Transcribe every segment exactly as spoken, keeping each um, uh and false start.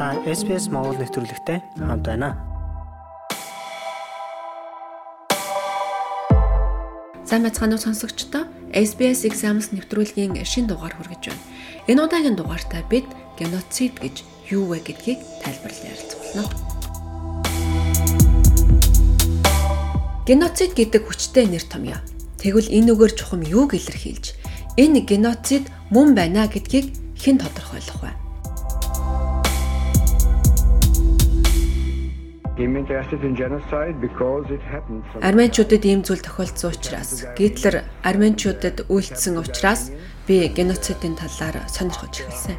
Та эс би эс Монгол нэвтрүүлэгтэй хамт байна. Сайн байцгаана уу сонсогчдоо. эс би эс Exams нэвтрүүлгийн шинэ дугаар хүргэж байна. Энэ удаагийн дугаартаа бид геноцид гэж юу вэ гэдгийг тайлбарлан ярилцах болно. Геноцид гэдэг хүчтэй нэр томьёо. Тэгвэл энэ үгээр чухам юуг илэрхийлж, энэ геноцид мөн байна гэдгийг хэн тодорхойлох вэ? Арменчуудад ийм зүйл тохиолдсон учраас, Гитлер арменчуудад үйлдсэн учраас би геноцидын талаар сонирхож эхэлсэн.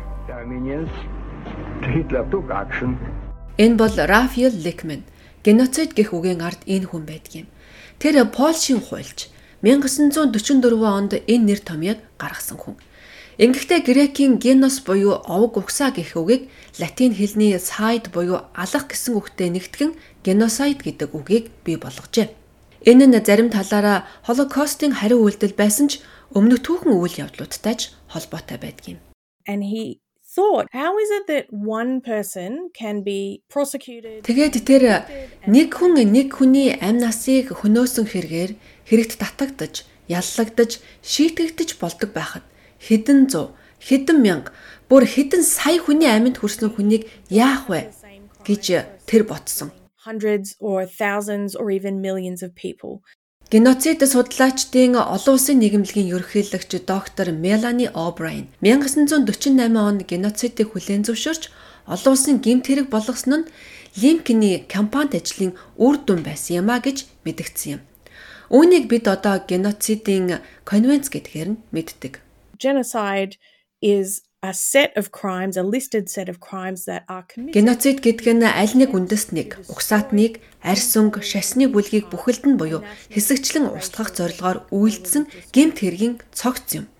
Энэ бол Рафаэль Ликман. Геноцид гэх үгийн ард энэ хүн байдгийн. Тэр Польшийн хуульч 천аа зуун дөрвөн дөрвөн онд энэ нэр томьёог гаргасан хүн. Ингэхдээ грекийн генос буюу овг угсаа гэх үгийг латин хэлний side буюу алах гэсэн үгтэй нэгтгэн genocide гэдэг үгийг бий болгожээ. Энэ нь зарим талаараа Холокостын хариу үйлдэл байсан ч өмнөх түүхэн үйл явдлуудтай ч холбоотой байдгийн. And he thought, how is it that one person can be prosecuted? Тэгээд тэр нэг хүн нэг хүний амь насыг хөнөөсөн хэрэгээр хэрэгт татагдаж, яллагдаж, шийтгэгдэж болдог байхад хэдэн зуун, хэдэн мянга, бүр хэдэн сая хүний амьд хүрсэн хүнийг яах вэ гэж тэр ботсон. Hundreds or thousands or even millions of people. Геноцид судлаачдын олон улсын нийгэмлэгийн ерөнхийлөгч доктор Мелани О'Брайен 천аа зуун дөрвөн восемь онд геноцидыг хүлээн зөвшөөрч олон улсын гэмт хэрэг болгосон нь Лимкний кампанит ажлын үр дүн байсан юм а гэж мэдгдсэн юм. Үүнийг бид одоо геноцидын конвенц гэдгээр нь мэддэг. Genocide is a set of crimes, a listed set of crimes that are committed. Геноцид гэдэг нь аль нэг үндэстнийг, угсаатныг, арьс өнгө, шашны бүлгийг бүхэлд нь буюу хэсэгчлэн устгах зорилгоор үйлдсэн гэмт хэргийн цогц юм.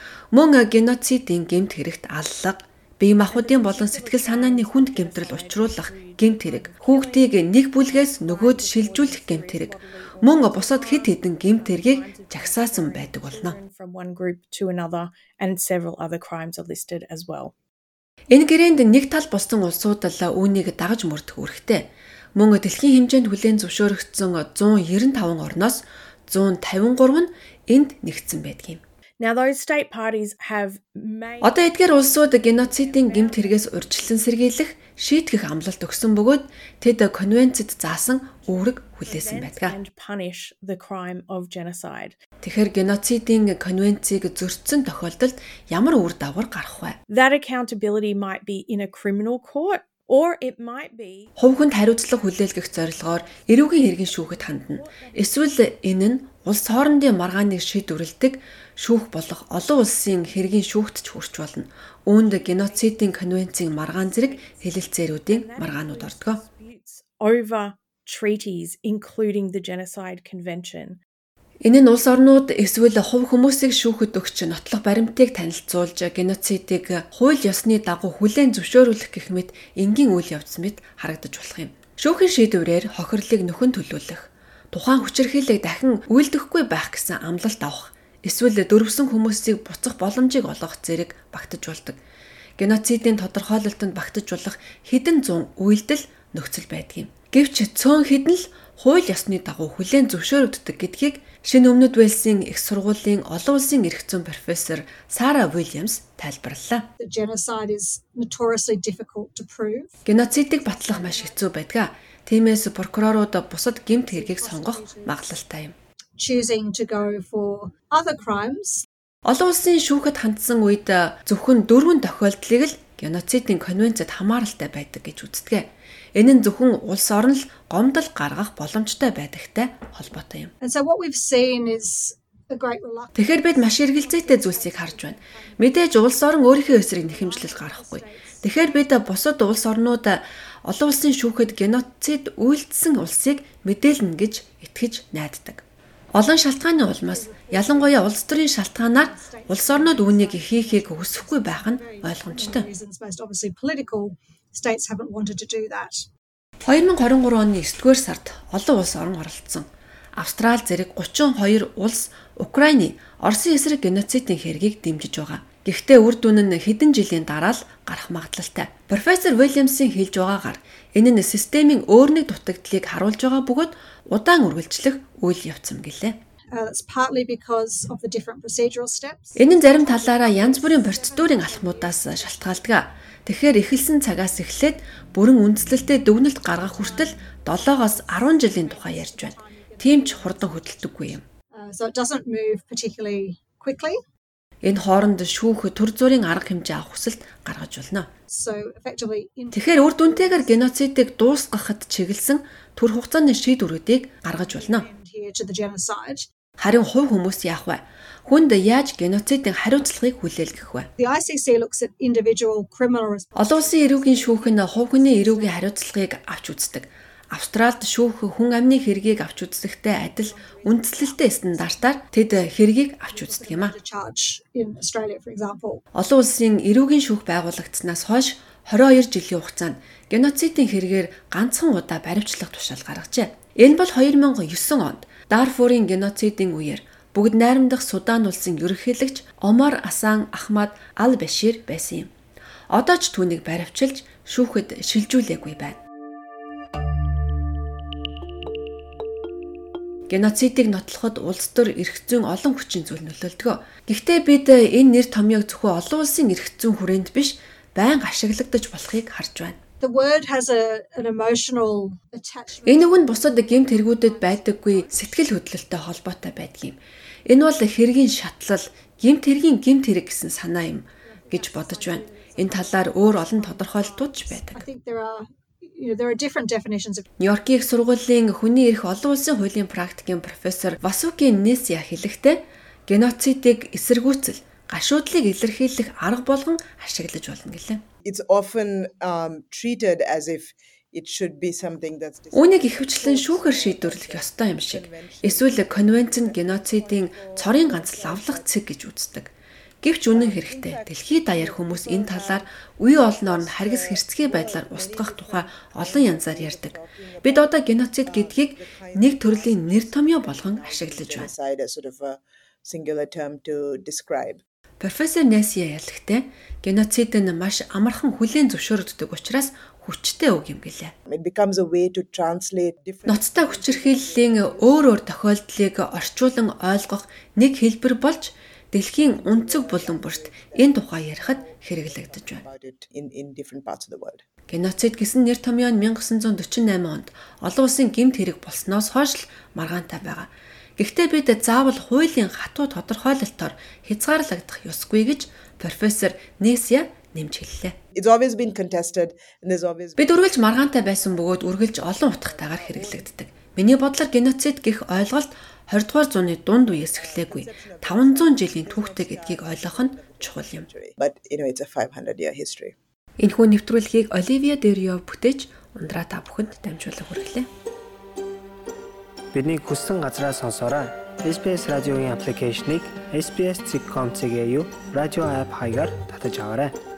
Мөн геноцидын гэмт хэрэгт аллага, бие махбодын болон сэтгэл санааны хүнд гэмтрэл учруулах гэмт хэрэг, хүүхдийг нэг бүлгээс нөгөөд шилжүүлэх гэмт хэрэг, мөн бусад хэд хэдэн гэмт хэргийг жагсаасан байдаг болно. From one group to another and several other crimes are listed as well. Энэ гэрээнд нэг тал болсон улсууд л үүнийг дагаж мөрдөх үүрэгтэй. Мөн дэлхийн хэмжээнд хүлээн зөвшөөрөгдсөн зуун девяносто таван орноос зуун тавин гурав нь энд нэгдсэн байдгийг. Now those state parties have made Одоо эдгээр улсууд геноцидын гэмт хэрэгээс урьдчилан сэргийлэх, шийтгэх амлалт өгсөн бөгөөд тэд конвенцэд заасан үүрэг хүлээсэн байдаг. and punish the crime of genocide. Тэгэхээр геноцидын конвенцийг зөрчсөн тохиолдолд ямар үр дагавар гарах вэ? That accountability might be in a criminal court or it might be Хувь хүнд хариуцлага хүлээлгэх зорилгоор эрүүгийн хэргийн шүүхэд хандна. Эсвэл энэ нь улс хоорондын маргааныг шийдвэрлэдэг шүүх болох олон улсын хэргийн шүүхт ч хүрч болно. Үүнд геноцидын конвенцийн маргаан зэрэг хэлэлцээрүүдийн маргаанууд ордог. disputes over treaties including the Genocide Convention. Энэ нь улс орнууд эсвэл хувь хүмүүсийг шүүхэд өгч нотлох баримтыг танилцуулж геноцидыг хууль ёсны дагуу хүлээн зөвшөөрүүлэх гэх мэт энгийн үйл явц мэт харагдаж болох юм. Шүүхийн шийдвэрээр хохирлыг нөхөн төлөвлөх, тухайн хүчирхийллийг дахин үйлдэхгүй байх гэсэн амлалт авах, эсвэл дөрвсөн хүмүүсийг буцах боломжийг олгох зэрэг багтаж болдог. Геноцидын тодорхойлолтод багтаж болох хэдэн зуун үйлдэл нөхцөл байдаг юм. Гэвч цөөн хэдэн л хууль ёсны дагуу хүлээн зөвшөөрөгддөг гэдгийг шинэ өмнөд Уэльсийн их сургуулийн олон улсын эрх зүйн профессор Сара Уильямс тайлбарллаа. that genocide is notoriously difficult to prove. Геноцидыг батлах маш хэцүү байдаг. Тиймээс прокурорууд бусад гэмт хэргийг сонгох магадлалтай юм. Choosing to go for other crimes Олон улсын шүүхэд хандсан үед зөвхөн дөрвөн тохиолдлыг л геноцидын конвенцэд хамааралтай байдаг гэж үздэг. Энэ нь зөвхөн улс орн л гомдол гаргах боломжтой байдагтай холбоотой юм. And so what we've seen is a great reluctance. Тэгэхээр бид маш эргэлзээтэй зүйлсийг харж байна. Мэдээж улс орн өөрийнхөө эсрэг нэхэмжлэл гаргахгүй. Тэгэхээр бид бусад улс орнууд олон улсын шүүхэд геноцид үйлдсэн улсыг мэдээлнэ гэж итгэж найддаг. Олон шалтгааны улмаас ялангуяа улс төрийн шалтгаанаар улс орнууд үүнийг хийхийг хүсэхгүй байх нь ойлгомжтой. Reasons, most obviously political, states haven't wanted to do that. две тысячи двадцать три оны есдүгээр сард олон улс орон оролцсон. Австрали зэрэг гучин хоёр улс Украины Оросын эсрэг геноцидын хэргийг дэмжиж байгаа. Гэхдээ үр дүн нь хэдэн жилийн дараа л гарах магадлалтай. Профессор Уильямсын хэлж байгаагаар энэ нь системийн өөр нэг дутагдлыг харуулж байгаа бөгөөд удаан үргэлжлэх үйл явц юм гэлээ. Uh, that's partly because of the different procedural steps. Энэ нь зарим талаараа янз бүрийн процедурын алхмуудаас шалтгаалдаг. Тэгэхээр эхэлсэн цагаас эхлээд бүрэн үндэслэлтэд дүгнэлт гаргах хүртэл долоогоос арван жилийн тухай ярьж байна. Тийм ч хурдан хөдөлдөггүй юм. Uh, so it doesn't move particularly quickly. Энэ хооронд шүүх төр зүрийн арга хэмжээ авах хүсэлт гаргаж болно. So effectively in Тэгэхээр үр дүнтэйгээр геноцидыг дуусгахад чиглэсэн төр хугацааны шийдвэрүүдийг гаргаж болно. here to the genocide. Харин хувь хүмүүс яах вэ? Хүнд яаж геноцидын хариуцлагыг хүлээлгэх вэ? The I C C looks at individual criminal response. Олон улсын эрүүгийн шүүх нь хувь хүний эрүүгийн хариуцлагыг авч үздэг. Австралид шүүх хүн амны хэргийг авч үзэхтэй адил үндэслэлтэй стандартаар тэд хэргийг авч үздэг юм а. Charge in Australia, for example. Олон улсын эрүүгийн шүүх байгуулагдсанаас хойш двадцать хоёр жилийн хугацаанд геноцидын хэрэгээр ганцхан удаа баримтлах тушаал гаргажээ. Энэ бол two thousand nine онд Дарфурын геноцидын үеэр бүгд найрамдах Судан улсын ерөнхийлөгч Омар Асан Ахмад Ал-Башир байсан юм. Одоо ч түүнийг баривчилж шүүхэд шилжүүлээгүй байна. Геноцидыг нотлоход улс төр эрх зүйн олон хүчин зүйл нөлөөлдөг. Гэхдээ бид энэ нэр томьёог зөвхөн олон улсын эрх зүйн хүрээнд биш, байнга ашиглагдаж болохыг харж байна. The word has a, an emotional attachment. Энэ үг нь бусад гэмт хэрэгүүдэд байдаггүй сэтгэл хөдлөлтөй холбоотой байдгийн. Энэ бол хэргийн шатлал, гэмт хэргийн гэмт хэрэг гэсэн санаа юм гэж бодож байна. Энэ талаар өөр олон тодорхойлолтууд ч байдаг. I think there are you know there are different definitions of Нью-Йоркийн их сургуулийн хүний эрх олон улсын хуулийн практикийн профессор Васуки Несия хэлэхдээ геноцидыг эсэргүүцэл, гашуудлыг илэрхийлэх арга болгон ашиглаж болно гэлээ. It's often um, treated as if it should be something that's Үүнийг ихэвчлэн шүүхэр шийдвэрлэх ёстой юм шиг. Эсвэл конвенц нь геноцидын цорын ганц лавлах цэг гэж үздэг. Гэвч үнэн хэрэгтээ дэлхийд даяар хүмүүс энэ талаар үе олноор нь харгас хэрцгий байдлаар устгах тухай олон янзаар ярьдаг. Бид одоо геноцид гэдгийг нэг төрлийн нэр томьёо болгон ашиглаж байна. genocide as sort of a singular term to describe. Профессор Несия ялгтээ геноцид нь маш амархан хүлээн зөвшөөрөгддөг учраас хүчтэй үг юм гэлээ. It becomes a way to translate different Ноцтой хүчирхийллийн өөр өөр тохиолдлыг орчуулан ойлгох нэг хэлбэр болж дэлхийн өнцөг булан бүрт энэ тухай ярихад хэрэглэгдэж байна. about it in, in different parts of the world. Геноцид гэсэн нэр томьёо нь nineteen forty-eight онд олон улсын гэмт хэрэг болсноос хойш л маргаантай байгаа. Гэхдээ бид заавал хуулийн хатуу тодорхойлолтоор хязгаарлагдах ёсгүй гэж профессор Несия нэмж хэллээ. It's always been contested and there's always Бид үргэлж маргаантай байсан бөгөөд үргэлж олон утгатайгаар хэрэглэгддэг. Миний бодлоор геноцид гэх ойлголт twenty дугаар зууны дунд үеэс эхлээгүй five hundred жилийн түүхтэй гэдгийг ойлгох нь чухал юм. but you know it's a five hundred year history. Энэхүү нэвтрүүлгийг Оливия Деррио бүтээж ундраа та бүхэнд дамжуулан хүргэлээ. Бидний хүссэн газраа сонсоорой. эс би эс радиогийн аппликейшнийг эс би эс dot com cg радио апп хаягаар татаж аваарай.